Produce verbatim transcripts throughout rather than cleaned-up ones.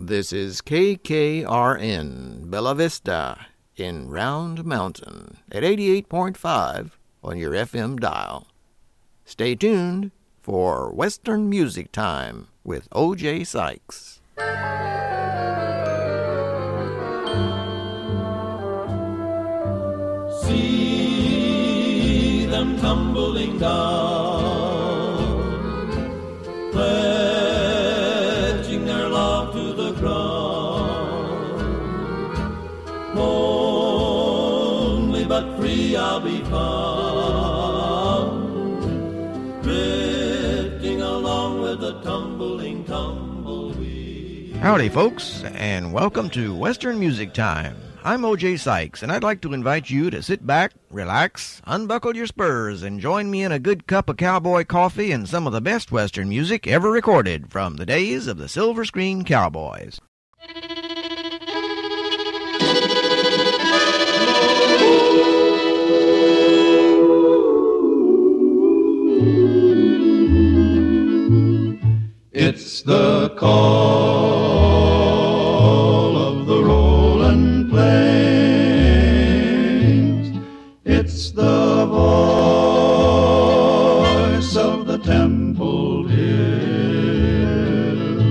This is K K R N, Bella Vista, in Round Mountain, at eighty-eight point five on your F M dial. Stay tuned for Western Music Time with O J Sykes. See them tumbling down, pledging their love to the ground. Lonely but free I'll be found, drifting along with the tumbling tumbleweed. Howdy, folks, and welcome to Western Music Time. I'm O J Sykes, and I'd like to invite you to sit back, relax, unbuckle your spurs, and join me in a good cup of cowboy coffee and some of the best Western music ever recorded from the days of the Silver Screen Cowboys. It's the call of the rolling plains. It's the voice of the templed hills.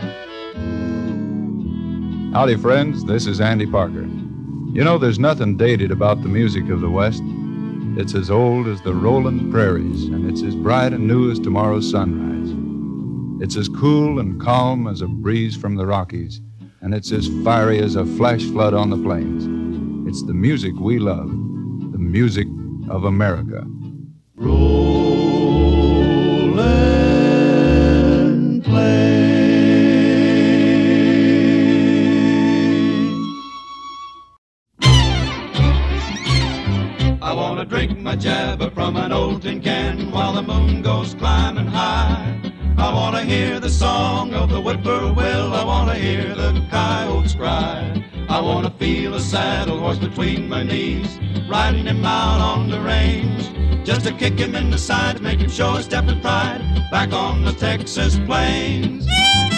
Howdy, friends. This is Andy Parker. You know, there's nothing dated about the music of the West. It's as old as the rolling prairies, and it's as bright and new as tomorrow's sunrise. It's as cool and calm as a breeze from the Rockies, and it's as fiery as a flash flood on the plains. It's the music we love, the music of America. Rolling plains. I want to drink my jabber from an old tin can while the moon goes climbing high. I want to hear the song of the whippoorwill. I want to hear the coyotes cry. I want to feel a saddle horse between my knees, riding him out on the range, just to kick him in the side, make him show his step and pride, back on the Texas plains.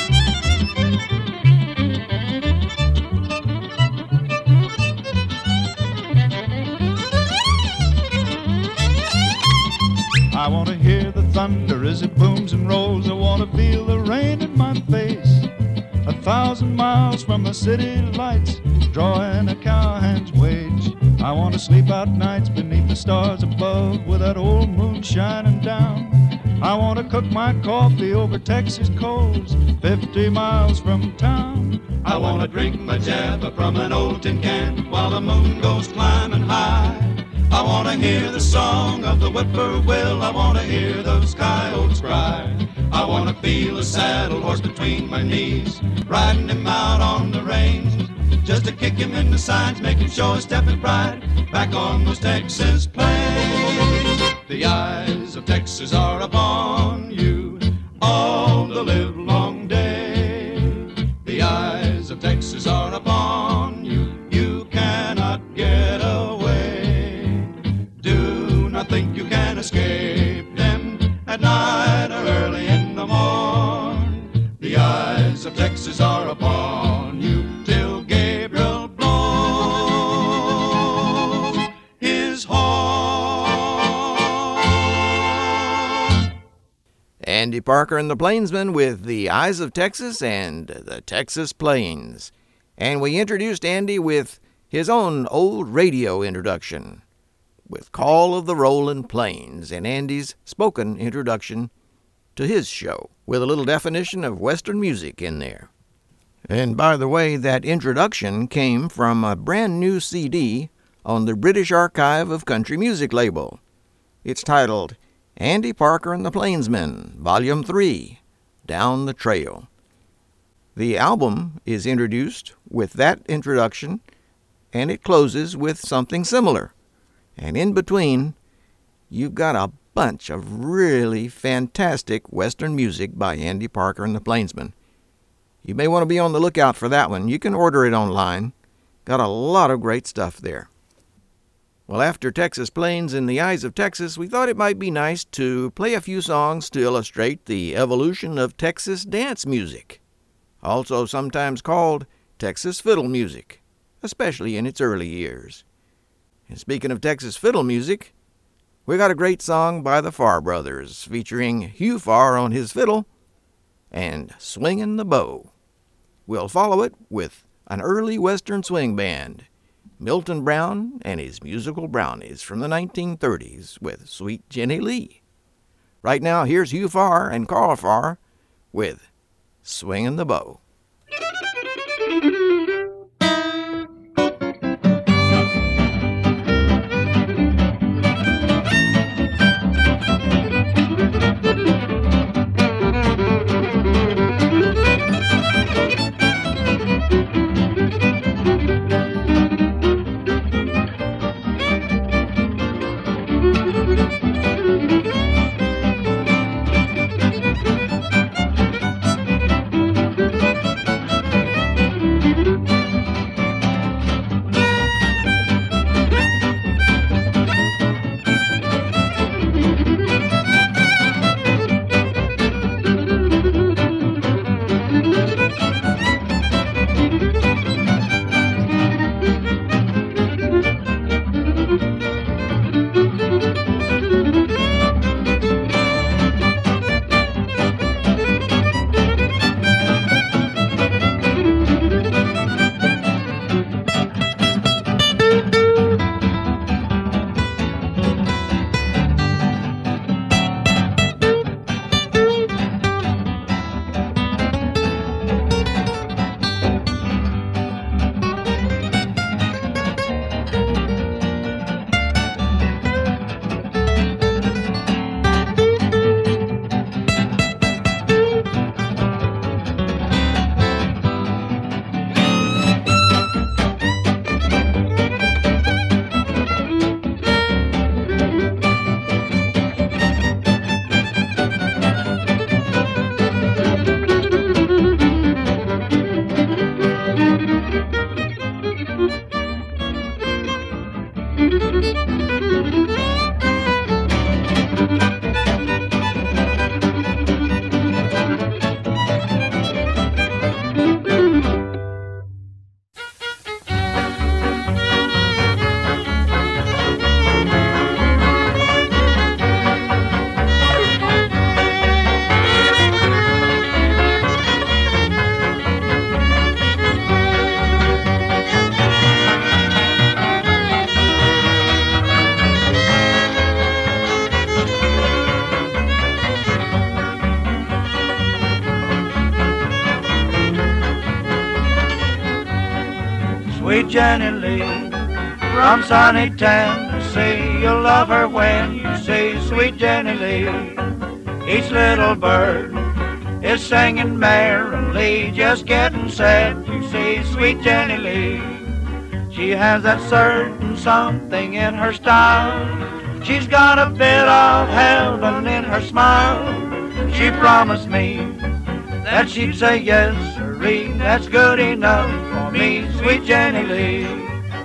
I want to hear the thunder as it booms and rolls. I want to feel the rain in my face. A thousand miles from the city lights, drawing a cowhand's wage. I want to sleep out nights beneath the stars above, with that old moon shining down. I want to cook my coffee over Texas coals, fifty miles from town. I want to drink my jabber from an old tin can while the moon goes climbing high. I want to hear the song of the whippoorwill. I want to hear those coyotes cry. I want to feel a saddle horse between my knees, riding him out on the range, just to kick him in the sides, make him show his step and pride, back on those Texas plains. The eyes of Texas are upon you all the livelong day. The eyes of Texas are upon you. You cannot get away. Do not think you can escape them at night or early in the morn. The eyes of Texas are upon you till Gabriel blows his horn. Andy Parker and the Plainsmen with The Eyes of Texas and the Texas Plains. And we introduced Andy with his own old radio introduction, with Call of the Rollin' Plains, and Andy's spoken introduction to his show, with a little definition of Western music in there. And by the way, that introduction came from a brand new C D on the British Archive of Country Music label. It's titled Andy Parker and the Plainsmen, Volume three, Down the Trail. The album is introduced with that introduction, and it closes with something similar. And in between, you've got a bunch of really fantastic Western music by Andy Parker and the Plainsmen. You may want to be on the lookout for that one. You can order it online. Got a lot of great stuff there. Well, after Texas Plains and the Eyes of Texas, we thought it might be nice to play a few songs to illustrate the evolution of Texas dance music. also sometimes called Texas fiddle music, especially in its early years. And speaking of Texas fiddle music, we got a great song by the Farr Brothers featuring Hugh Farr on his fiddle and Swingin' the Bow. We'll follow it with an early Western swing band, Milton Brown and his Musical Brownies from the nineteen thirties with Sweet Jenny Lee. Right now, here's Hugh Farr and Carl Farr with Swingin' the Bow. Sweet Jenny Lee from sunny Tennessee, you'll love her when you see Sweet Jenny Lee. Each little bird is singing merrily, just getting set to see Sweet Jenny Lee. She has that certain something in her style, she's got a bit of heaven in her smile. She promised me that she'd say yes, sirree, that's good enough for me, Sweet Jenny Lee.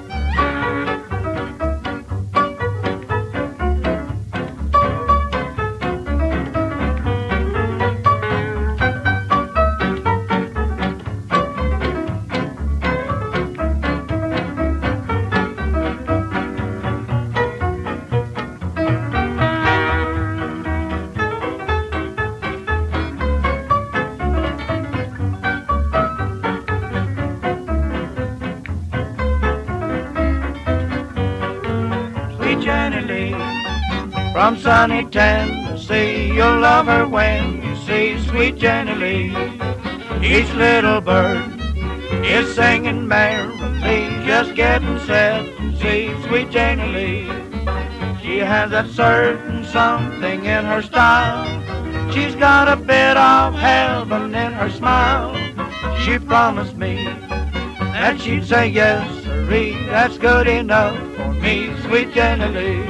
From sunny Tennessee, you'll love her when you see Sweet Jenny Lee. Each little bird is singing merrily, just getting set to see Sweet Jenny Lee. She has that certain something in her style, she's got a bit of heaven in her smile. She promised me that she'd say yes, sirree, that's good enough for me, Sweet Jenny Lee.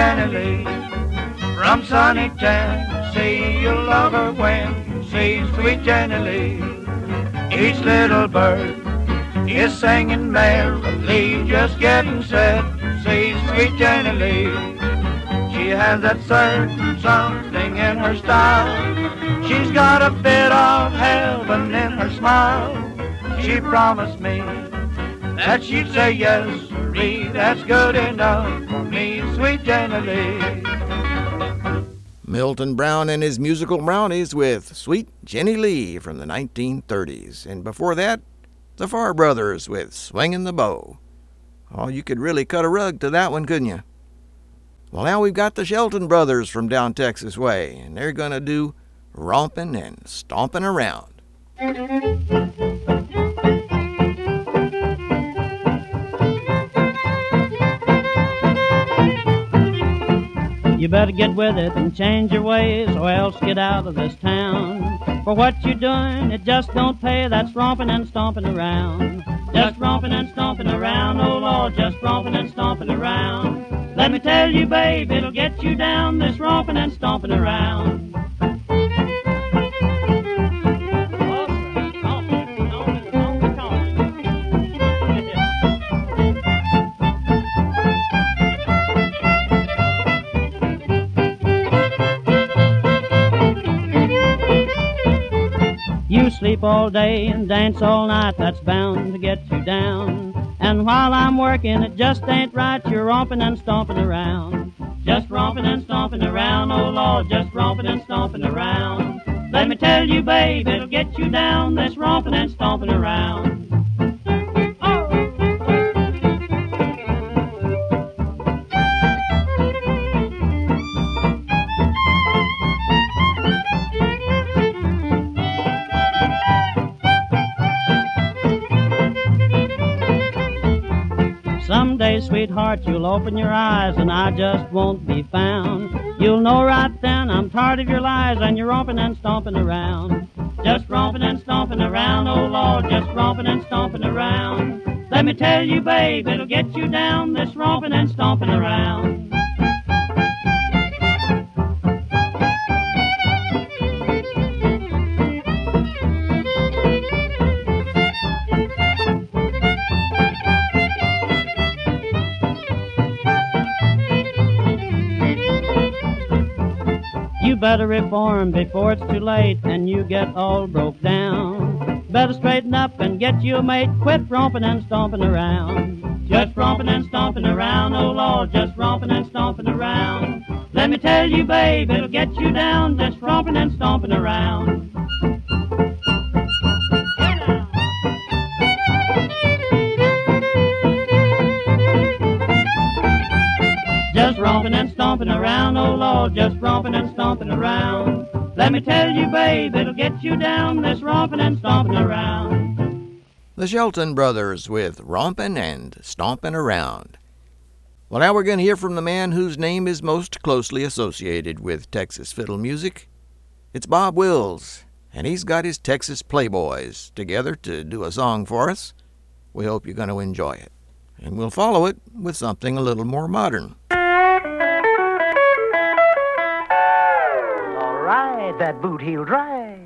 Jenny Lee. From sunny Tennessee, you'll love her when you see sweet Jenny Lee. Each little bird is singing merrily, just getting set to see sweet Jenny Lee. She has that certain something in her style. She's got a bit of heaven in her smile. She promised me that she'd say yes, sirree, that's good enough for me, sweet Jenny Lee. Milton Brown and his musical brownies with Sweet Jenny Lee from the nineteen thirties. And before that, the Farr Brothers with Swingin' the Bow. Oh, you could really cut a rug to that one, couldn't you? Well, now we've got the Shelton Brothers from down Texas way, and they're going to do Rompin' and Stompin' Around. You better get with it and change your ways, or else get out of this town. For what you're doing, it just don't pay. That's romping and stomping around. Just romping and stomping around, oh Lord, just romping and stomping around. Let me tell you, babe, it'll get you down, this romping and stomping around. You sleep all day and dance all night, that's bound to get you down. And while I'm working, it just ain't right, you're romping and stomping around. Just romping and stomping around, oh Lord, just romping and stomping around. Let me tell you, babe, it'll get you down, this romping and stomping around. Someday, sweetheart, you'll open your eyes and I just won't be found. You'll know right then I'm tired of your lies and you're romping and stomping around. Just romping and stomping around, oh Lord, just romping and stomping around. Let me tell you, babe, it'll get you down, this romping and stomping around. You better reform before it's too late and you get all broke down. Better straighten up and get you a mate, quit romping and stomping around. Just romping and stomping around, oh Lord, just romping and stomping around. Let me tell you, babe, it'll get you down, just romping and stomping around. Just romping and stomping around, oh Lord, just romping and stomping around. Let me tell you, babe, it'll get you down, this romping and stomping around. The Shelton Brothers with Rompin' and Stompin' Around. Well, now we're going to hear from the man whose name is most closely associated with Texas fiddle music. It's Bob Wills, and he's got his Texas Playboys together to do a song for us. We hope you're going to enjoy it. And we'll follow it with something a little more modern. Ride that boot heel drive.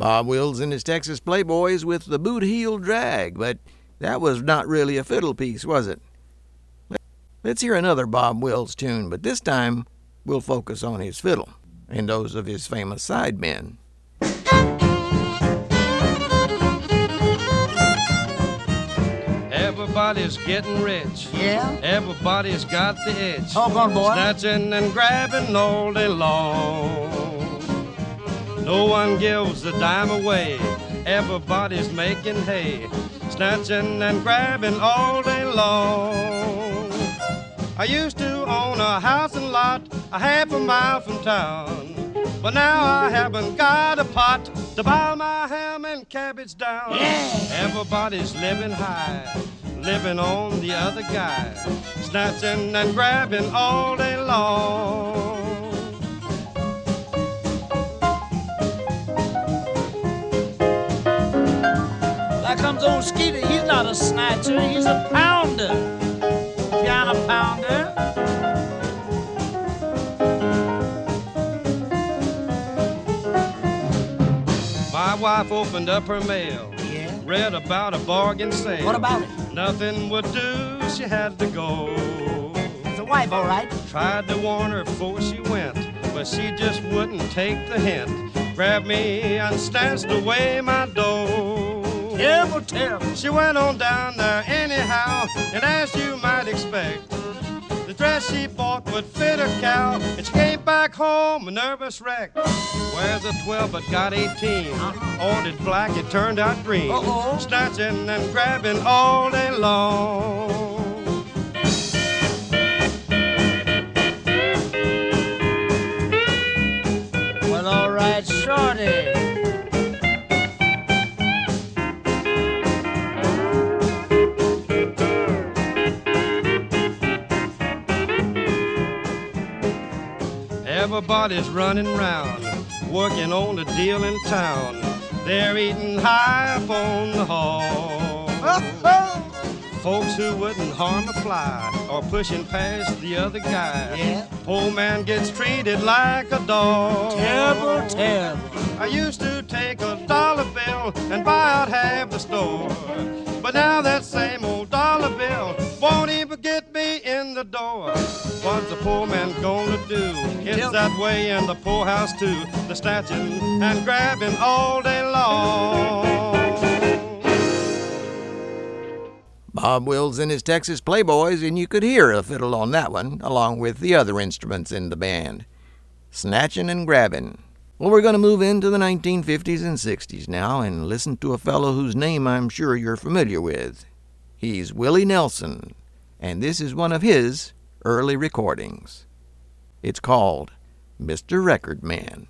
Bob Wills and his Texas Playboys with the Boot Heel Drag, but that was not really a fiddle piece, was it? Let's hear another Bob Wills tune, but this time we'll focus on his fiddle and those of his famous sidemen. Everybody's getting rich. Yeah? Everybody's got the itch. Hold on, boy. Snatching and grabbing all day long. No one gives a dime away. Everybody's making hay. Snatching and grabbing all day long. I used to own a house and lot a half a mile from town. But now I haven't got a pot to boil my ham and cabbage down. Yeah. Everybody's living high, living on the other guy, snatching and grabbing all day long. There comes old Skeeter. He's not a snatcher, he's a pounder, piano pounder. My wife opened up her mail, Yeah? read about a bargain sale. What about it? Nothing would do, she had to go. It's a wife, all right. Tried to warn her before she went, but she just wouldn't take the hint. Grabbed me and snatched away my dough. Terrible, terrible. She went on down there anyhow, and as you might expect, the dress she bought would fit a cow, and she came back home a nervous wreck. Wears a twelve but got eighteen. Ordered black, it turned out green. Uh-oh. Snatching and grabbing all day long. Well, all right, shorty. Everybody's running round, working on the deal in town. They're eating high up on the hall. Folks who wouldn't harm a fly are pushing past the other guy. Yeah? Poor man gets treated like a dog. Terrible, terrible. I used to take a dollar bill and buy out half the store. But now that same old dollar bill won't even get me in the door. What's a poor man gonna do? It's that way in the poorhouse too. The snatching and grabbing all day long. Bob Wills and his Texas Playboys, and you could hear a fiddle on that one, along with the other instruments in the band. Snatching and grabbing. Well, we're going to move into the nineteen fifties and sixties now and listen to a fellow whose name I'm sure you're familiar with. He's Willie Nelson, and this is one of his early recordings. It's called Mister Record Man.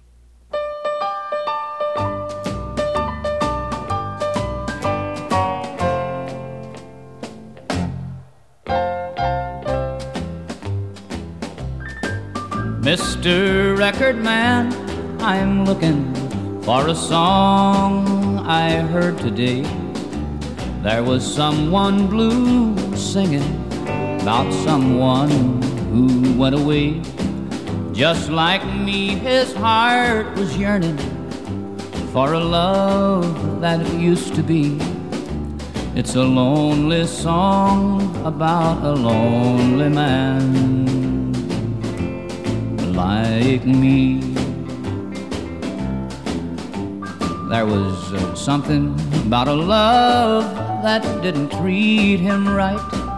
Mister Record Man, I'm looking for a song I heard today. There was someone blue singing about someone who went away. Just like me, his heart was yearning for a love that it used to be. It's a lonely song about a lonely man like me. There was uh, something about a love that didn't treat him right,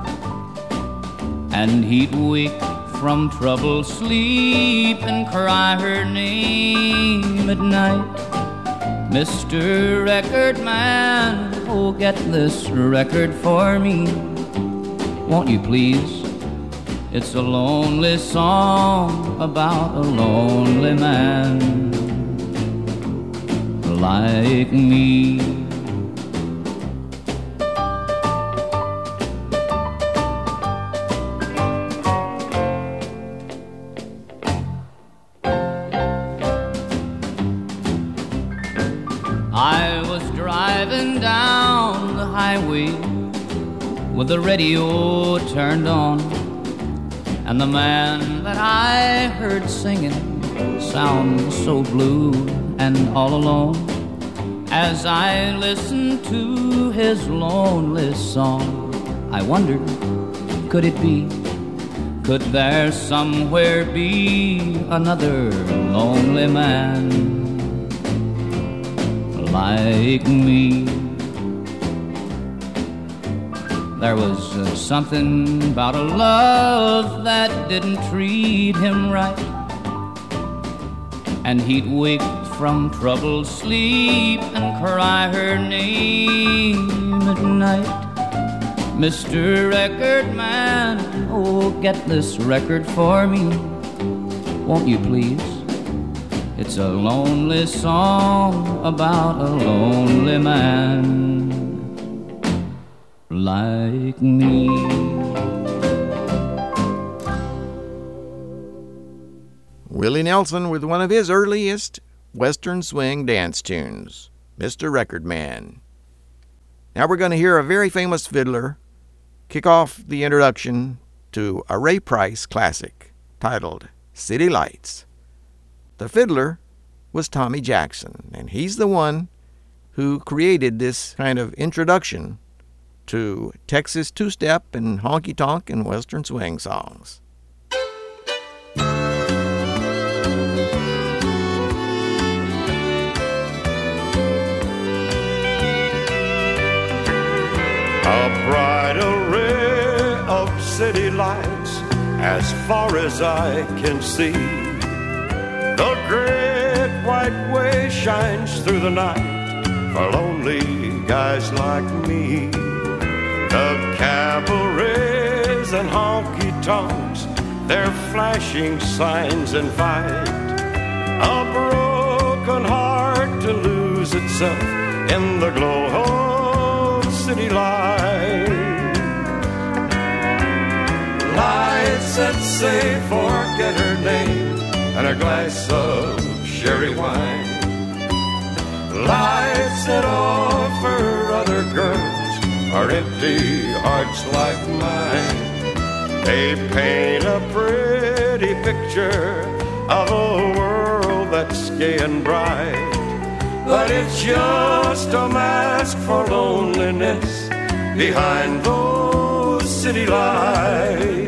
and he'd wake from troubled sleep and cry her name at night. Mister Record Man, oh, get this record for me, won't you please? It's a lonely song about a lonely man like me. I was driving down the highway with the radio turned on, and the man that I heard singing sounded so blue and all alone. As I listened to his lonely song, I wondered, could it be, could there somewhere be another lonely man like me? There was uh, something about a love that didn't treat him right, and he'd wake from troubled sleep and cry her name at night. Mister Record Man, oh, get this record for me, won't you please? It's a lonely song about a lonely man like me. Willie Nelson with one of his earliest Western swing dance tunes, Mister Record Man. Now we're going to hear a very famous fiddler kick off the introduction to a Ray Price classic titled City Lights. The fiddler was Tommy Jackson, and he's the one who created this kind of introduction to Texas two-step and honky-tonk and Western swing songs. A bright array of city lights as far as I can see. The great white way shines through the night for lonely guys like me. The cabarets and honky-tonks, their flashing signs invite a broken heart to lose itself in the glow of city lights. Lights that say forget her name and a glass of sherry wine. Lights that offer other girls are empty hearts like mine. They paint a pretty picture of a world that's gay and bright, but it's just a mask for loneliness behind those city lights.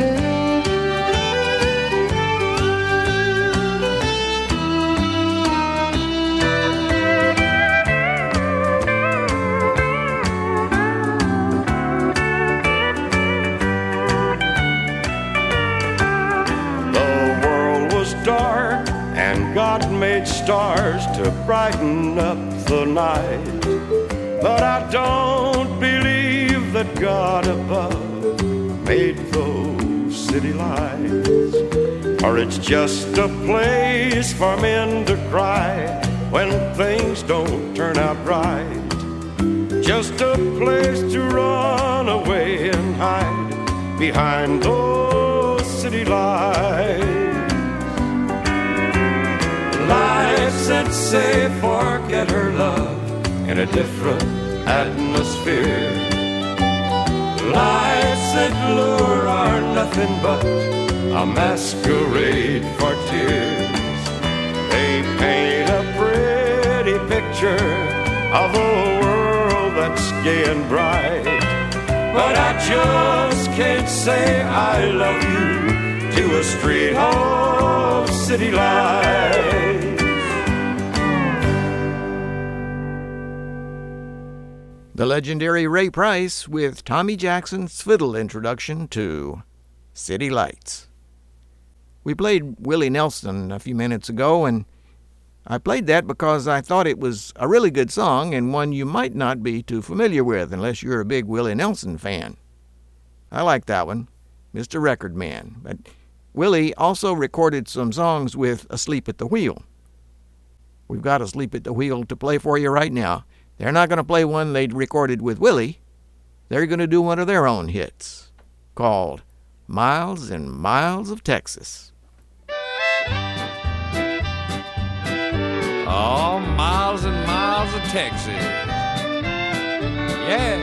Dark, and God made stars to brighten up the night. But I don't believe that God above made those city lights, or it's just a place for men to cry when things don't turn out right. Just a place to run away and hide behind those city lights. Lights that say forget her love in a different atmosphere. Lights that lure are nothing but a masquerade for tears. They paint a pretty picture of a world that's gay and bright, but I just can't say I love you to a street of city lights. The legendary Ray Price with Tommy Jackson's fiddle introduction to City Lights. We played Willie Nelson a few minutes ago, and I played that because I thought it was a really good song and one you might not be too familiar with unless you're a big Willie Nelson fan. I like that one, Mister Record Man. But Willie also recorded some songs with Asleep at the Wheel. We've got Asleep at the Wheel to play for you right now. They're not going to play one they'd recorded with Willie. They're going to do one of their own hits called Miles and Miles of Texas. Oh, miles and miles of Texas. Yeah.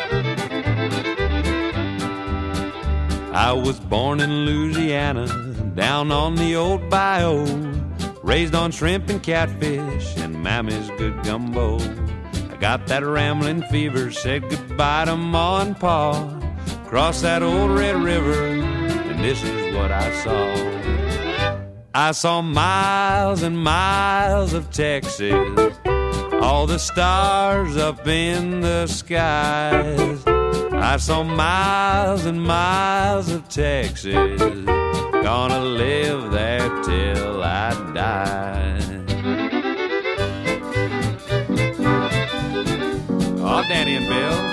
I was born in Louisiana, down on the old bayou, raised on shrimp and catfish and Mammy's good gumbo. I got that rambling fever, said goodbye to Ma and Pa, crossed that old Red River, and this is what I saw. I saw miles and miles of Texas, all the stars up in the skies. I saw miles and miles of Texas, gonna live there till I die. Oh, Danny and Bill.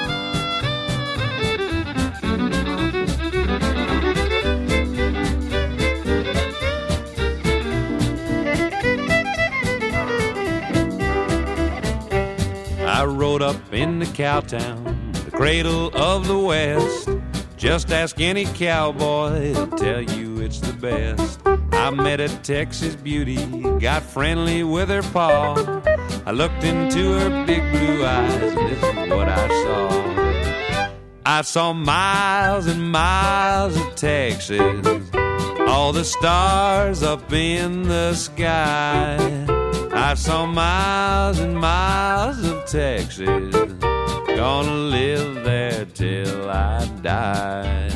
I rode up into Cowtown, the cradle of the West. Just ask any cowboy, he'll tell you it's the best. I met a Texas beauty, got friendly with her pa. I looked into her big blue eyes, and this is what I saw. I saw miles and miles of Texas, all the stars up in the sky. I saw miles and miles of Texas, gonna live there till I die.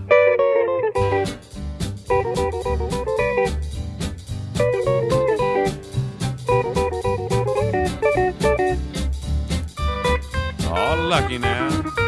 Oh, lucky now.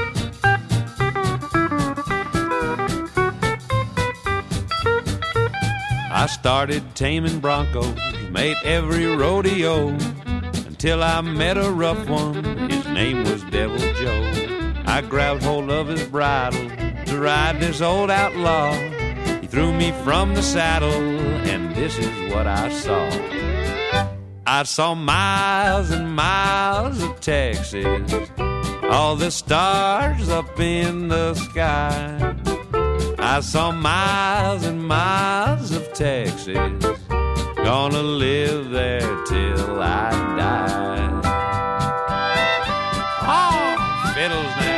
I started taming broncos, made every rodeo, until I met a rough one, his name was Devil Joe. I grabbed hold of his bridle to ride this old outlaw. He threw me from the saddle, and this is what I saw. I saw miles and miles of Texas, all the stars up in the sky. I saw miles and miles of Texas, gonna live there till I die. Oh, fiddles now.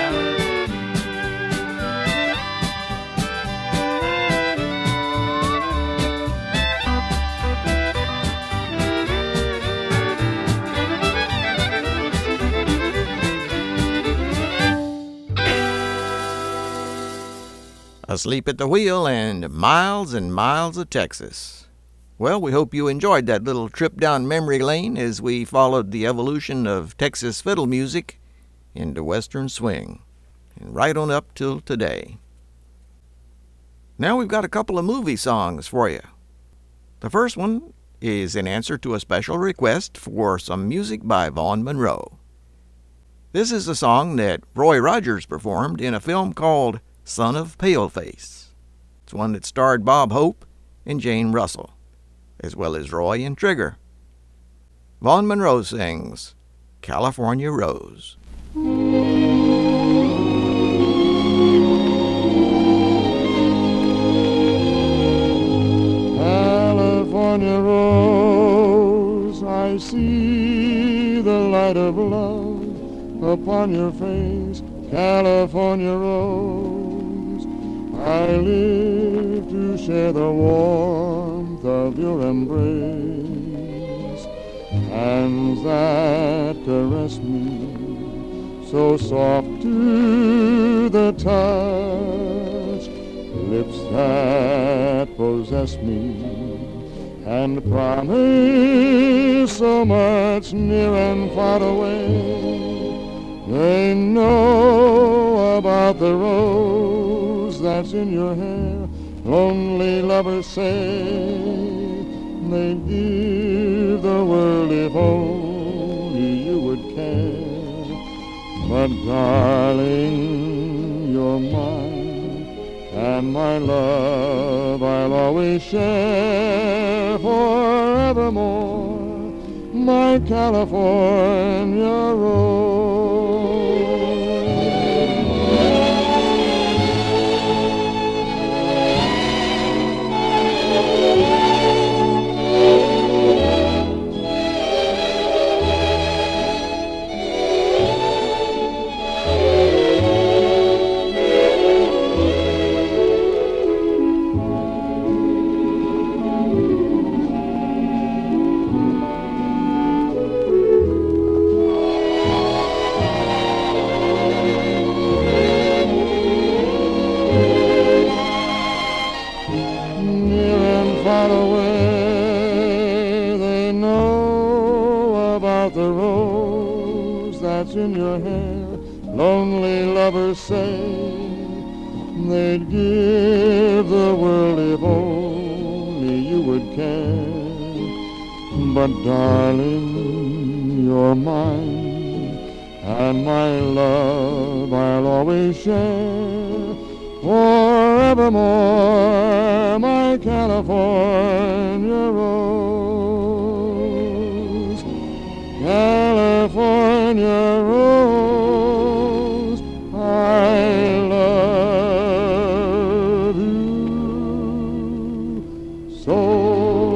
Asleep at the Wheel and Miles and Miles of Texas. Well, we hope you enjoyed that little trip down memory lane as we followed the evolution of Texas fiddle music into Western swing, and right on up till today. Now we've got a couple of movie songs for you. The first one is in answer to a special request for some music by Vaughn Monroe. This is a song that Roy Rogers performed in a film called Son of Paleface. It's one that starred Bob Hope and Jane Russell, as well as Roy and Trigger. Vaughn Monroe sings California Rose. California Rose, I see the light of love upon your face. California Rose, I live to share the warmth of your embrace. Hands that caress me, so soft to the touch. Lips that possess me and promise so much near and far away. They know about the rose that's in your hair. Lonely lovers say they'd give the world if only you would care. But darling, you're mine, and my love I'll always share forevermore. My California Rose. lonely lovers say they'd give the world if only you would care. But darling, you're mine, and my love I'll always share forevermore, my California rose, California rose, I love you so.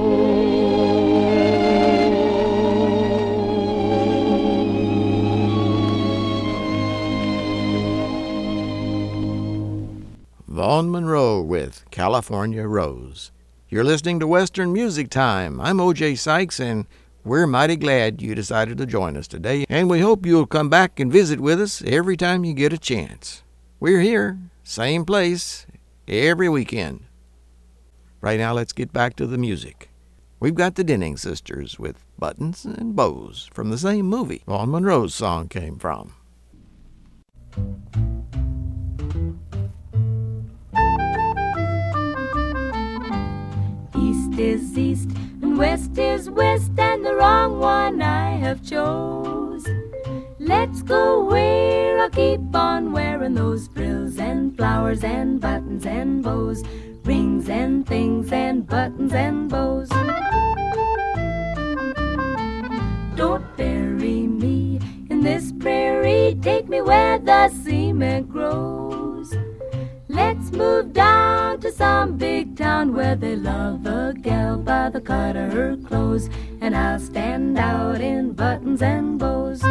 Vaughn Monroe with California Rose. You're listening to Western Music Time. I'm O J Sykes, and we're mighty glad you decided to join us today, and we hope you'll come back and visit with us every time you get a chance. We're here, same place, every weekend. Right now, let's get back to the music. We've got the Denning Sisters with Buttons and Bows from the same movie Vaughn Monroe's song came from. East is east and west is west, and the wrong one I have chose. Let's go where I'll keep on wearing those frills and flowers and buttons and bows, rings and things and buttons and bows. Don't bury me in this prairie, take me where the cement grows. Let's move down to some big town where they love a gal by the cut of her clothes, and I'll stand out in buttons and bows.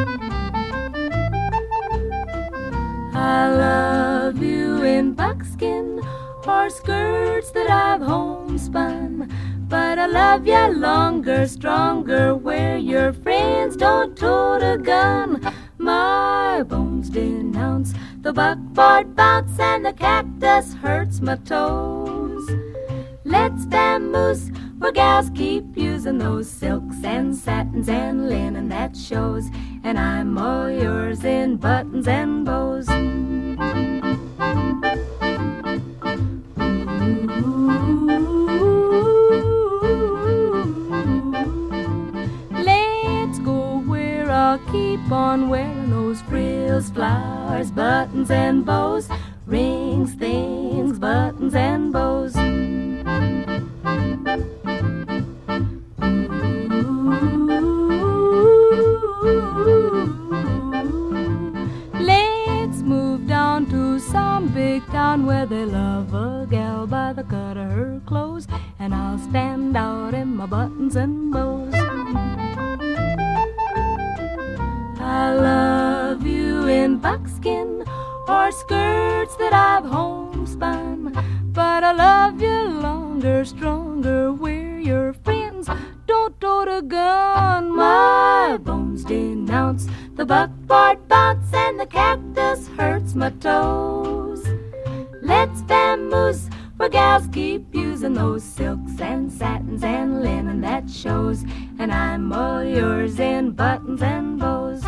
I love you in buckskin or skirts that I've homespun, but I love you longer, stronger, where your friends don't tote a gun. My bones denounce the buckboard bounce, and the cactus hurts my toes. Let's vamoose where gals keep using those silks and satins and linen that shows, and I'm all yours in buttons and bows. Let's go where I'll keep on wearing those frills, flowers, buttons and bows, rings, things, buttons and bows. Let's move down to some big town where they love a gal by the cut of her clothes, and I'll stand out in my buttons and bows. I love you in buckskin or skirts that I've homespun, but I love you longer, stronger, where your friends don't tote a gun. My bones denounce the buckboard bounce, and the cactus hurts my toes. Let's vamoose where gals keep using those silks and satins and linen that shows, and I'm all yours in buttons and bows.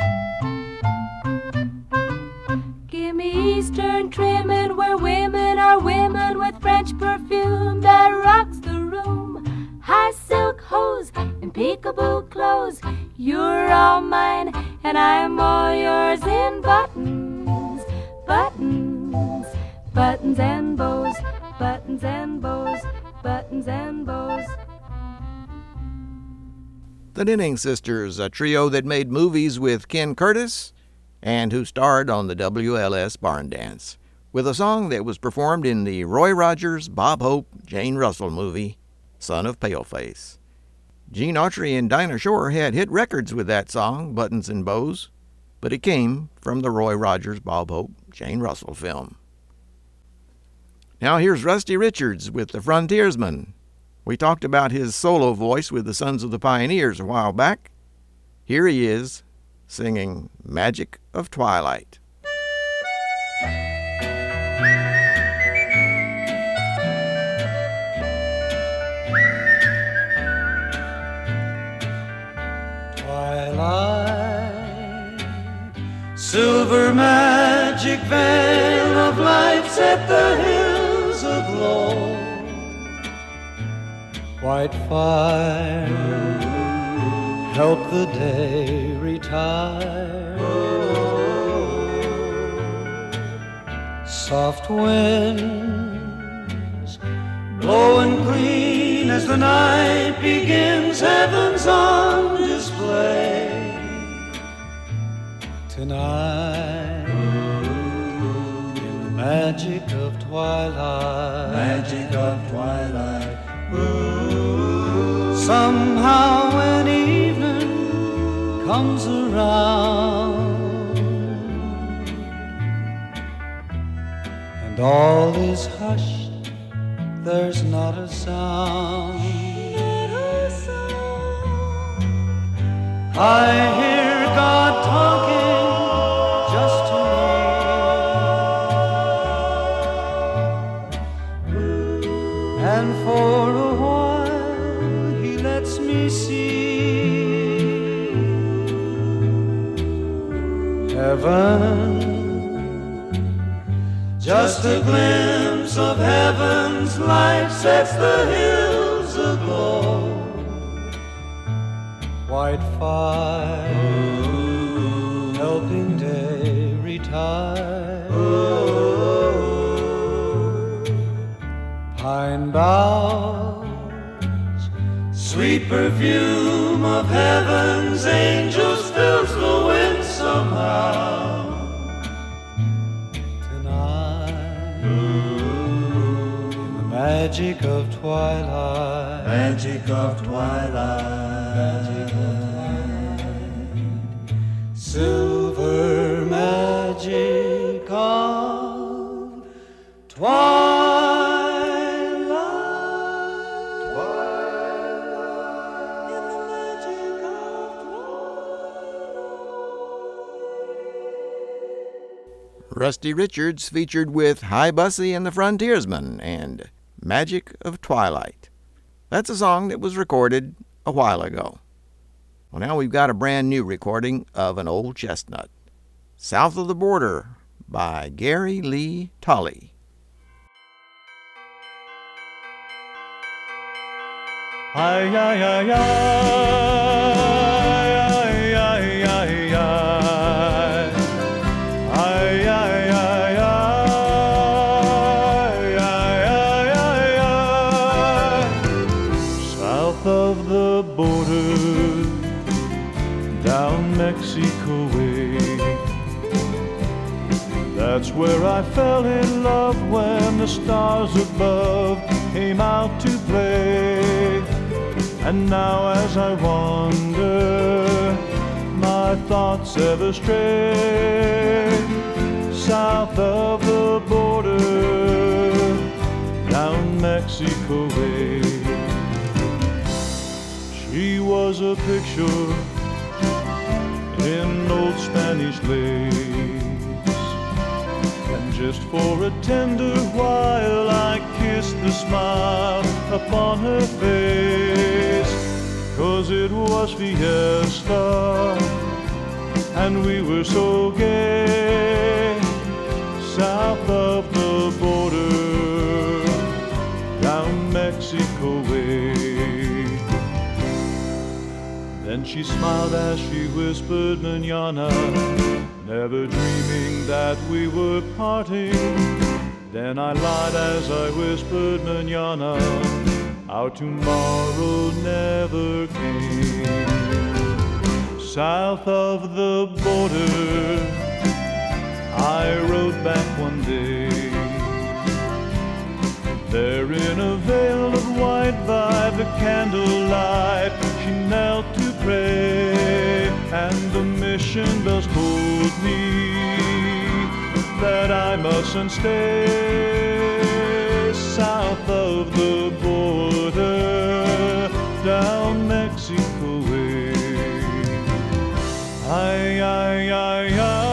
Give me Eastern trimming where women are women, with French perfume that rocks the room. High silk hose and peekaboo clothes, you're all mine, and I'm all yours in buttons, buttons, buttons and bows, buttons and bows, buttons and bows. The Denning Sisters, a trio that made movies with Ken Curtis and who starred on the W L S Barn Dance, with a song that was performed in the Roy Rogers, Bob Hope, Jane Russell movie, Son of Paleface. Gene Autry and Dinah Shore had hit records with that song, Buttons and Bows, but it came from the Roy Rogers, Bob Hope, Jane Russell film. Now here's Rusty Richards with The Frontiersman. We talked about his solo voice with the Sons of the Pioneers a while back. Here he is, singing Magic of Twilight. Twilight Silver magic veil of light set the hills aglow. White fire help the day retire. Soft winds blowing clean as the night begins. Heaven's on display tonight in the magic of twilight. Magic of twilight. Ooh. Somehow when evening comes around and all is hushed, there's not a sound. Not a sound. I hear God talking just to me, and for a while He lets me see heaven. Just a glimpse of heaven's light sets the hills aglow. White fire helping day retire. Pine boughs, sweet perfume of heaven's angels fills the wind somehow. Magic of twilight. Magic of twilight. Magic of twilight. Silver magic of twilight. Twilight. In the magic of twilight. Rusty Richards featured with Hi Bussy and the Frontiersmen and Magic of Twilight. That's a song that was recorded a while ago. Well, now we've got a brand new recording of an old chestnut, South of the Border by Gary Lee Tully. Ay, ay, ay, ay. Mexico way. That's where I fell in love when the stars above came out to play. And now as I wander, my thoughts ever stray south of the border, down Mexico way. She was a picture in old Spanish lace, and just for a tender while I kissed the smile upon her face. 'Cause it was fiesta and we were so gay, south of the border, down Mexico way. Then she smiled as she whispered mañana, never dreaming that we were parting. Then I lied as I whispered mañana, our tomorrow never came. South of the border, I rode back one day. There in a veil of white by the candlelight, she knelt to pray, and the mission bells told me that I mustn't stay south of the border, down Mexico way. Ay, ay, ay, ay.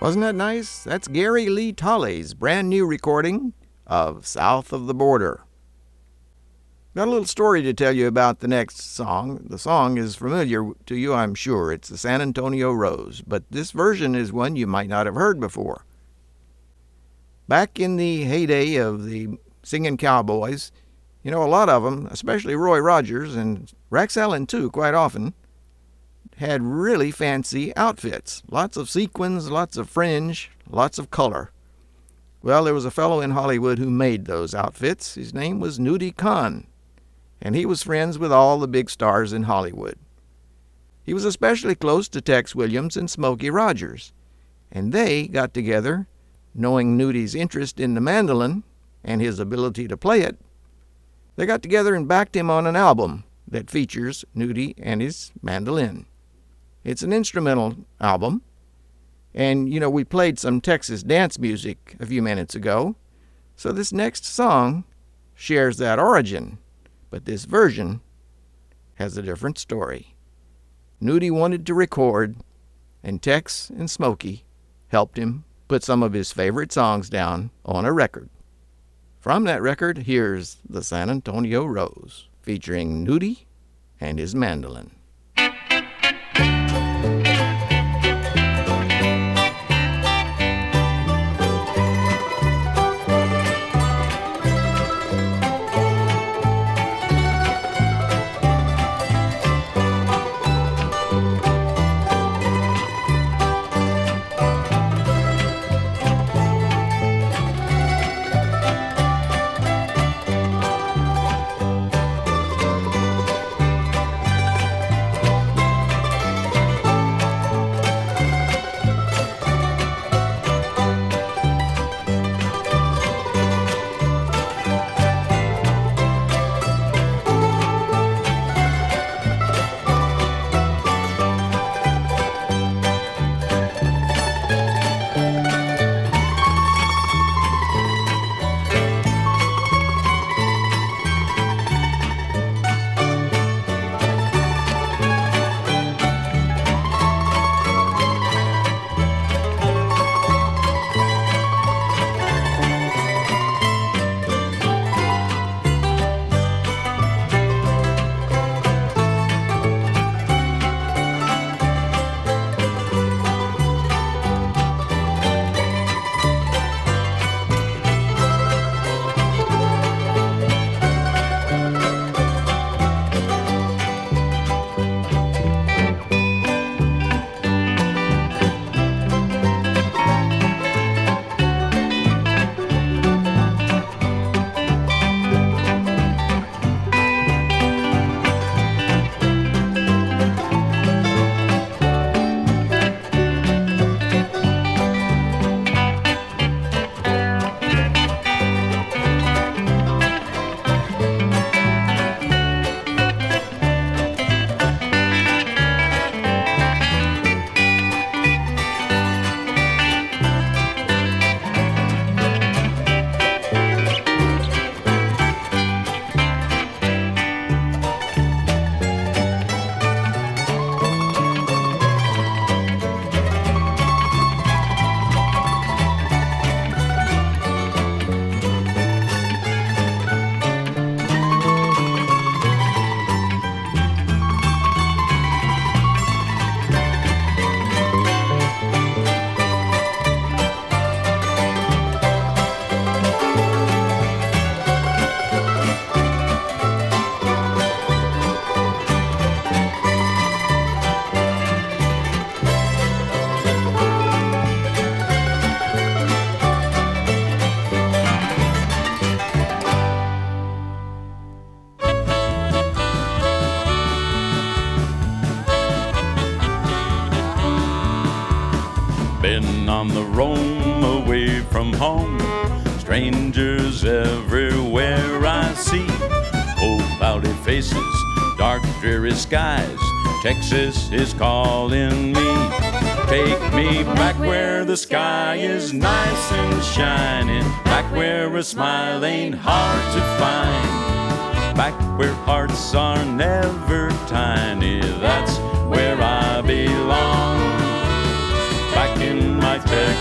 Wasn't that nice? That's Gary Lee Tolley's brand new recording of South of the Border. Got a little story to tell you about the next song. The song is familiar to you, I'm sure. It's the San Antonio Rose, but this version is one you might not have heard before. Back in the heyday of the singing cowboys, you know, a lot of them, especially Roy Rogers and Rex Allen too, quite often, had really fancy outfits. Lots of sequins, lots of fringe, lots of color. Well, there was a fellow in Hollywood who made those outfits. His name was Nudie Kahn, and he was friends with all the big stars in Hollywood. He was especially close to Tex Williams and Smokey Rogers, and they got together, knowing Nudie's interest in the mandolin and his ability to play it. They got together and backed him on an album that features Nudie and his mandolin. It's an instrumental album, and, you know, we played some Texas dance music a few minutes ago, so this next song shares that origin, but this version has a different story. Nudie wanted to record, and Tex and Smokey helped him put some of his favorite songs down on a record. From that record, here's the San Antonio Rose, featuring Nudie and his mandolin. Been on the roam away from home, strangers everywhere I see. Old cloudy faces, dark dreary skies, Texas is calling me. Take me back where the sky is nice and shining, back where a smile ain't hard to find, back where hearts are never tiny, that's where I belong. Back in my Texas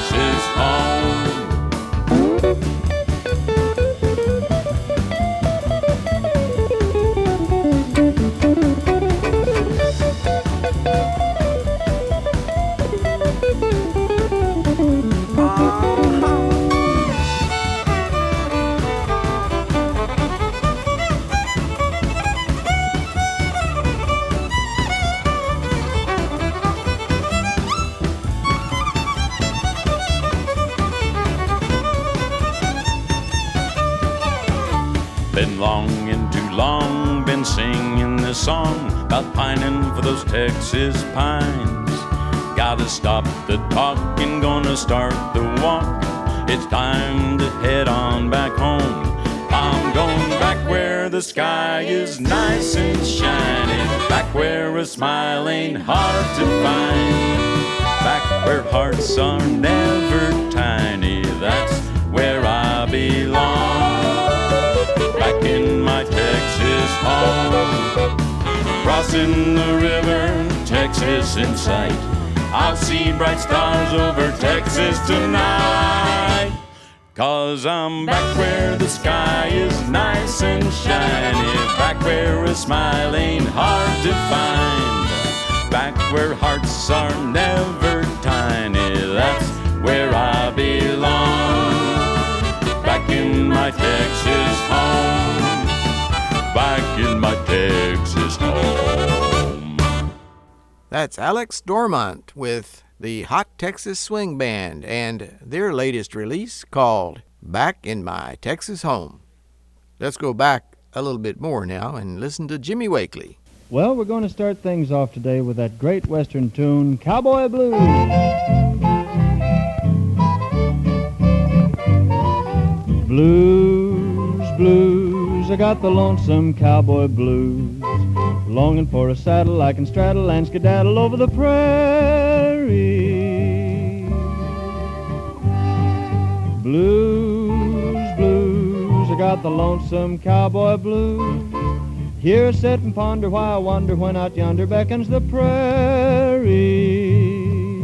Been longing too long, been singing this song about pining for those Texas pines. Gotta stop the talking, gonna start the walk. It's time to head on back home. I'm going back where the sky is nice and shiny, back where a smile ain't hard to find, back where hearts are never tiny. That's where I belong. Back in my Texas home, crossing the river, Texas in sight. I'll see bright stars over Texas tonight. 'Cause I'm back where the sky is nice and shiny, back where a smile ain't hard to find, back where hearts are never tiny. That's where I belong. Back in my Texas home, back in my Texas home. That's Alex Dormont with the Hot Texas Swing Band and their latest release called Back in My Texas Home. Let's go back a little bit more now and listen to Jimmy Wakely. Well, we're going to start things off today with that great Western tune, Cowboy Blues. Blues, blues, I got the lonesome cowboy blues, longing for a saddle I can straddle and skedaddle over the prairie. Blues, blues, I got the lonesome cowboy blues, here sit and ponder why I wonder when out yonder beckons the prairie.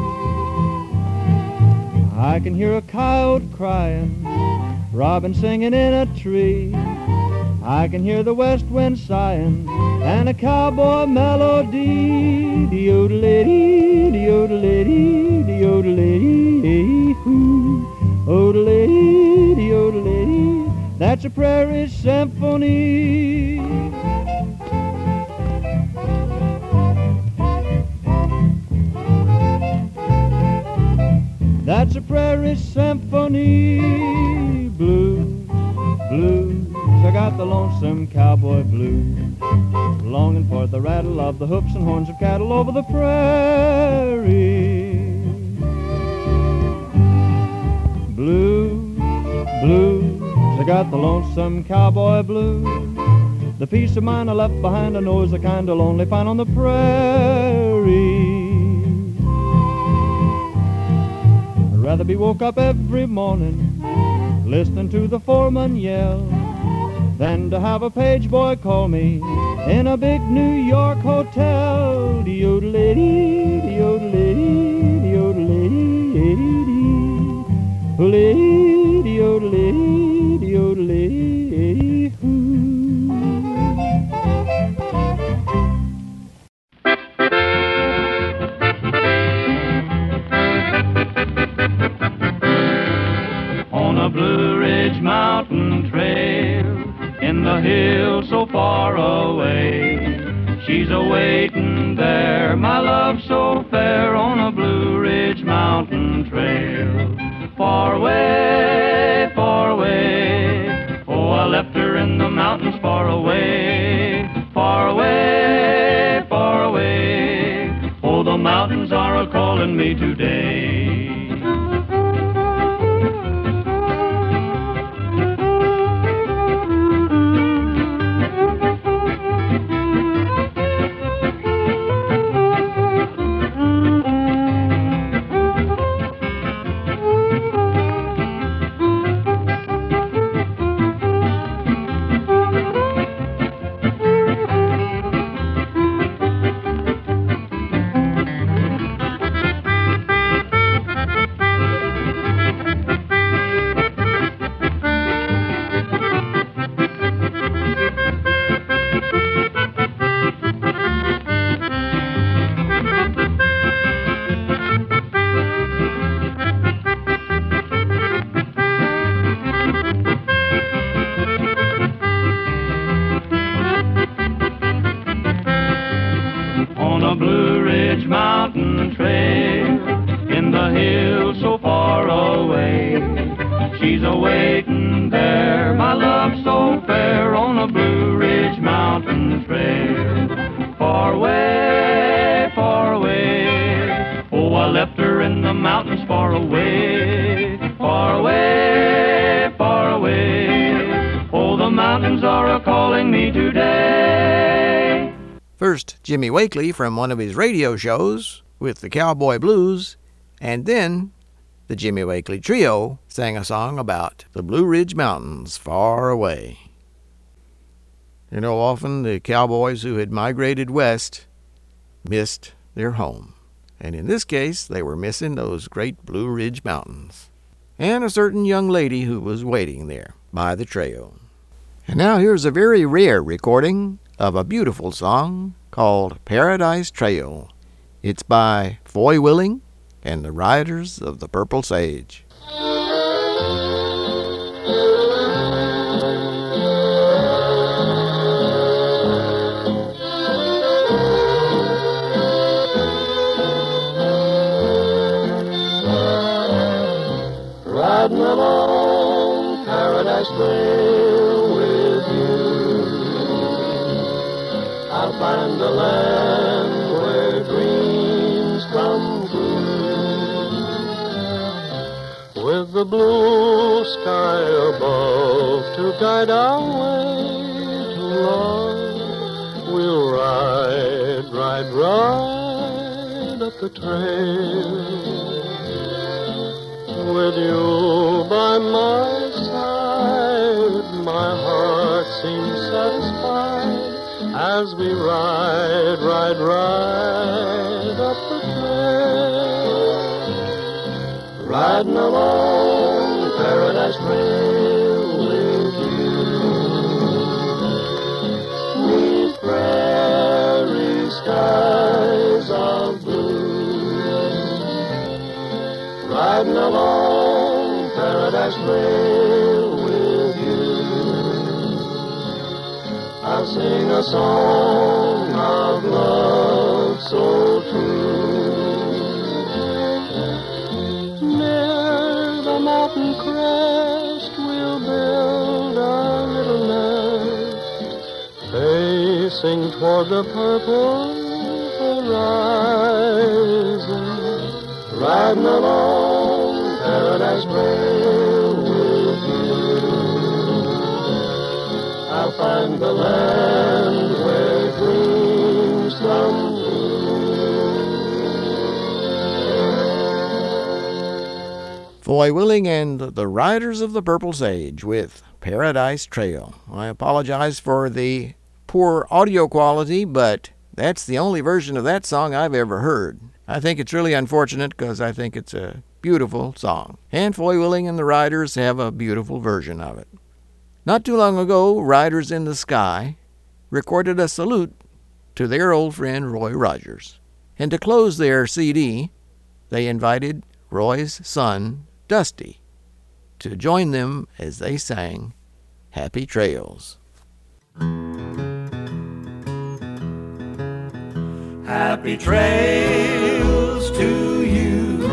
I can hear a coyote crying, robin singing in a tree. I can hear the west wind sighing and a cowboy melody. De-o-de-lady, de-o-de-lady, de-o-de-lady, hoo. O-de-lady, de-o-de-lady, that's a prairie symphony. That's a prairie symphony. Blues, blues, I got the lonesome cowboy blues, longing for the rattle of the hoofs and horns of cattle over the prairie. Blues, blues, I got the lonesome cowboy blues, the peace of mind I left behind I know is the kind of lonely find on the prairie. I'd rather be woke up every morning listening to the foreman yell than to have a page boy call me in a big New York hotel. De-o-de-lady, de-o-de-lady, de-o-de-lady, de-o-de-lady, de-o-de-lady, de-o-de-lady, hoo. On a Blue Ridge Mountain trail, in the hills so far away, she's a-waiting there, my love so fair, on a Blue Ridge Mountain trail. Far away, far away, oh, I left her in the mountains far away, far away, far away, oh, the mountains are a-calling me today. She's a-waiting there, my love so fair on a Blue Ridge Mountain trail. Far away, far away, oh, I left her in the mountains far away, far away, far away, oh, the mountains are a-calling me today. First, Jimmy Wakely from one of his radio shows with the Cowboy Blues, and then the Jimmy Wakely Trio sang a song about the Blue Ridge Mountains far away. You know, often the cowboys who had migrated west missed their home. And in this case, they were missing those great Blue Ridge Mountains. And a certain young lady who was waiting there by the trail. And now here's a very rare recording of a beautiful song called Paradise Trail. It's by Foy Willing and the Riders of the Purple Sage. Riding along Paradise Trail with you, I'll find a land where dreams come true, with the blue sky above to guide our way to love. We'll ride, ride, ride up the trail, with you by my side. My heart seems satisfied as we ride, ride, ride up the trail, riding along Paradise Trail with you, 'neath prairie skies of blue, riding along Paradise Trail with you. I'll sing a song of love so true. Near the mountain crest we'll build our little nest, facing toward the purple horizon, riding along Paradise Trail with you. I'll find the land where dreams come true. Foy Willing and the Riders of the Purple Sage with Paradise Trail. I apologize for the poor audio quality, but that's the only version of that song I've ever heard. I think it's really unfortunate because I think it's a beautiful song. And Foy Willing and the Riders have a beautiful version of it. Not too long ago, Riders in the Sky recorded a salute to their old friend Roy Rogers. And to close their C D, they invited Roy's son, Dusty, to join them as they sang Happy Trails. Happy trails to you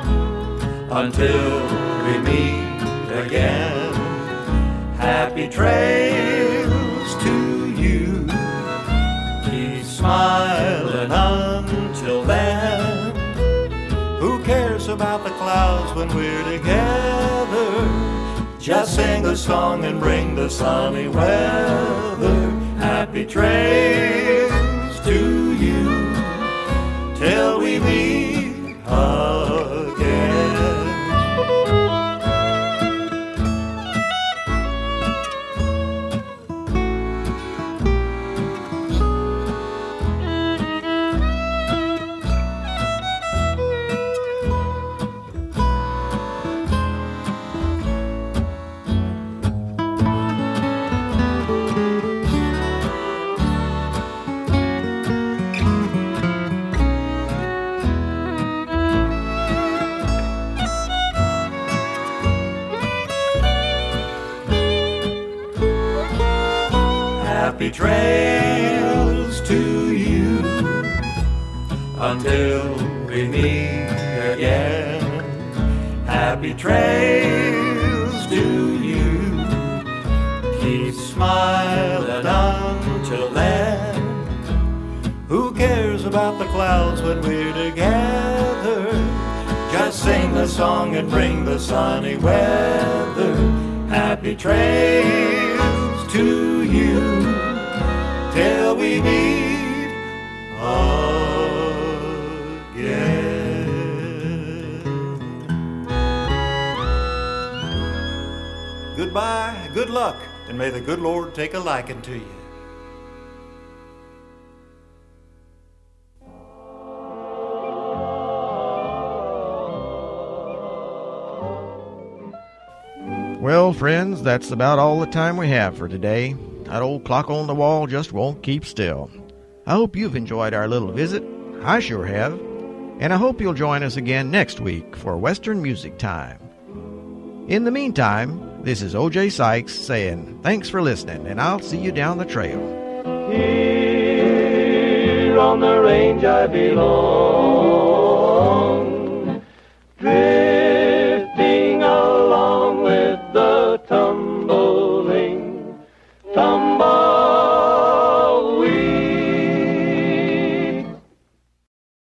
until we meet again. Happy trails to you. Keep smiling until then. Who cares about the clouds when we're together? Just sing a song and bring the sunny weather. Happy trails to you till we meet again. Happy trails to you until we meet again. Happy trails to you smile, and until then, who cares about the clouds when we're together? Just sing the song and bring the sunny weather. Happy trails to you till we meet again. Goodbye, good luck, and may the good Lord take a liking to you. Well, friends, that's about all the time we have for today. That old clock on the wall just won't keep still. I hope you've enjoyed our little visit. I sure have. And I hope you'll join us again next week for Western Music Time. In the meantime, this is O J Sykes saying thanks for listening, and I'll see you down the trail. Here on the range I belong.